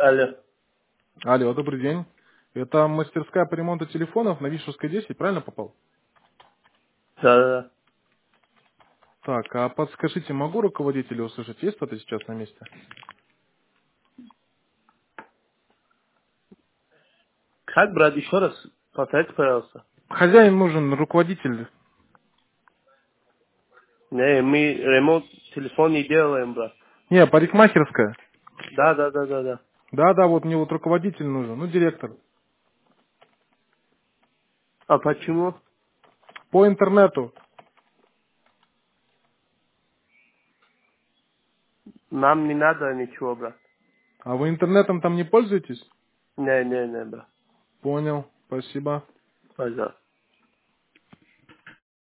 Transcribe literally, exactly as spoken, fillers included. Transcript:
Алло. Алло, добрый день. Это мастерская по ремонту телефонов на Вишевской десять, правильно попал? Да-да-да. Так, а подскажите, могу руководителя услышать? Есть кто-то сейчас на месте? Как, брат, еще раз повторите, пожалуйста. Хозяин нужен, руководитель. Не, мы ремонт телефон не делаем, брат. Не, парикмахерская. Да-да-да-да-да. Да-да, вот мне вот руководитель нужен, ну, директор. А почему? По интернету. Нам не надо ничего, брат. А вы интернетом там не пользуетесь? Не-не-не, брат. Понял, спасибо. Пожалуйста.